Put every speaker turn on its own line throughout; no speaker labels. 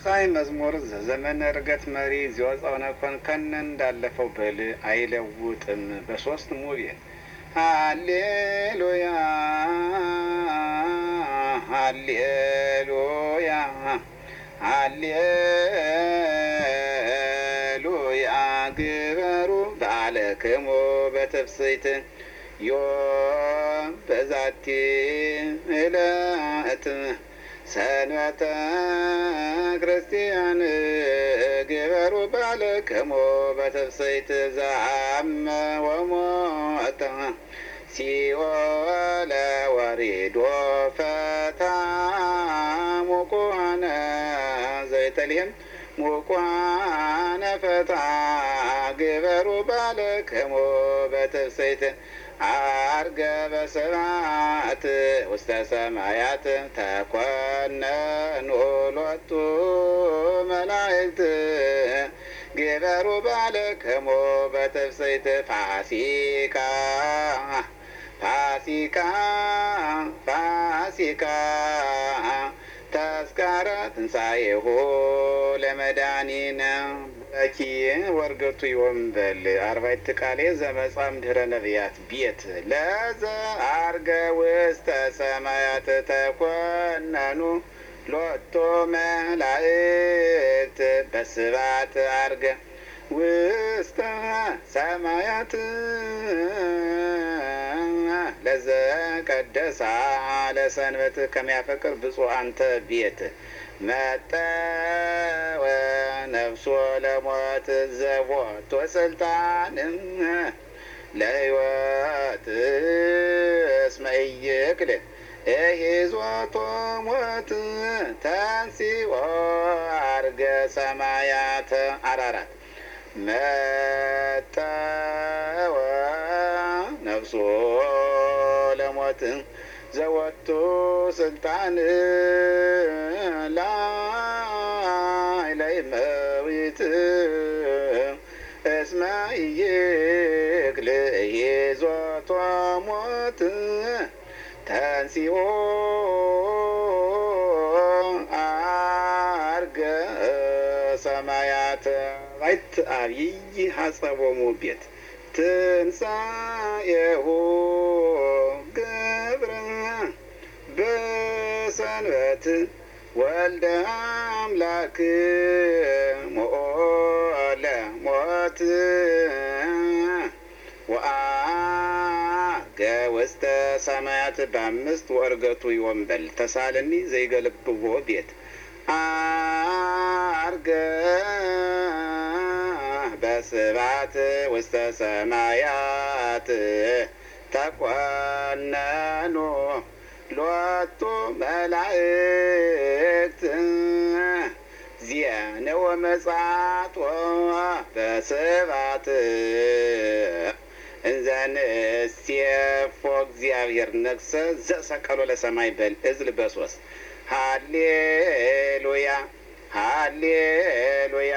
ኻይ መዝሙር ዘመን እርገት መሪ ዚወፃውነ ኮንከን እንዳለፈው በል አይለውጥም በሶስት ሙቤን ሃሌሉያ ሃሌሉያ ሃሌሉያ ግበሩ በዓለክሙ በትፍስሕት ዮም በዛቲ ዕለት ሰንበተ ክርስቲያን ግበሩ በዓለክሙ በትፍስሕት ዘአመ ወሞተ ሲኦለ ወሪዶ ፈታ ሙቁነ ዘይተልሔም ሙቁነ ፈታ ግበሩ በዓለክሙ በትፍስሕት አርገ በስብሐት ውስተ ሰማያት ተኰነኑ ሎቱ መላእክት ግበሩ በዓለክሙ በትፍስሕት ፋሲካ ፋሲካ ፋሲካ ተስካረ ትንሣኤሁ ለመድኃኒነ በኪ ወርገቱ ይወንበል አርባዕቱ ቃሌ ዘመጻም ድኅረ ነቢያት ቤት ለዘ አርገ ውስተ ሰማያት ተኰነኑ ሎቱ መላእክት በስብሐት አርገ ውስተ ሰማያት ለዘ ቀደሳ ለሰንበት ከሚያፈቅር ብፁዕ አንተ ቤት መጠወ ነፍሶ ለሞት ዘቦቱ ስልጣን ለሕይወት እስመ ኢይክል እሂዞቶ ሞት ተንሥኦ አርገ ሰማያት አራራት መጠወ ነፍሶ ለሞት ዘወቱ ስልጣን ላዕለይመዊት እስመ ኢይክል እሂዞቶ ሞት ተንሥኦ አርገ ሰማያት ባይት አብይ ሐጸቦሙ ቤት ትንሣኤሁ ግብረ በሰንበት ወልደ አምላክ ሞለ ሞት ወአርገ ውስተ ሰማያት በአምስት ወርገቱ ይወንበል ተሳለኒ ዘይገልብዎ ቤት አርገ በስብሐት ውስተ ሰማያት ተኰነኑ ሎቱ መላእክት ዜነወ መጻቶ በስብሐት እንዘ ንሴፎ እግዚአብሔር ነግሠ ዘሰቀሎ ለሰማይ በል እዝል በሶስት ሃሌሉያ ሃሌሉያ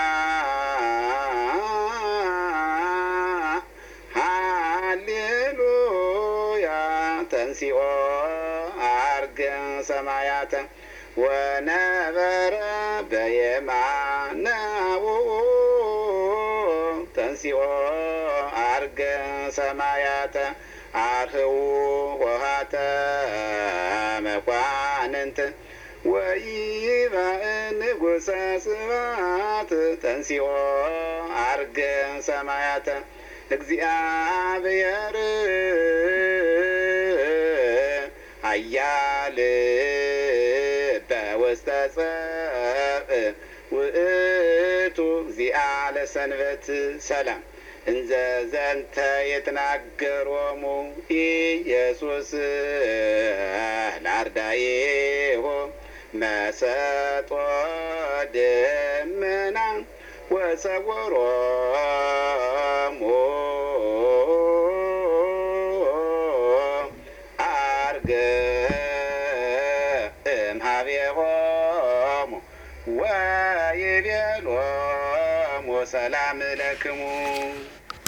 ሃሌሉያ ተንሥኦ አርገ ሰማያት ወነበረ በየማናሁ ተንሥኦ አርገ ሰማያት አርኅዉ ወሃተ መኳንንት ወኢይባእ ንጉሠ ስብሐት ተንሥኦ አርገ ሰማያት እግዚአብሔር ኃያል በውስተ ጸብእ ውእቱ እግዚአ ለሰንበት ሰላም እንዘ ዘንተ የተናገሮሙ ኢየሱስ ለአርዳኢሁ መሰጦ ደመና ወሰወሮሙ አርገ እምኀቤሆሙ ወይቤሎሙ ሰላም ለክሙ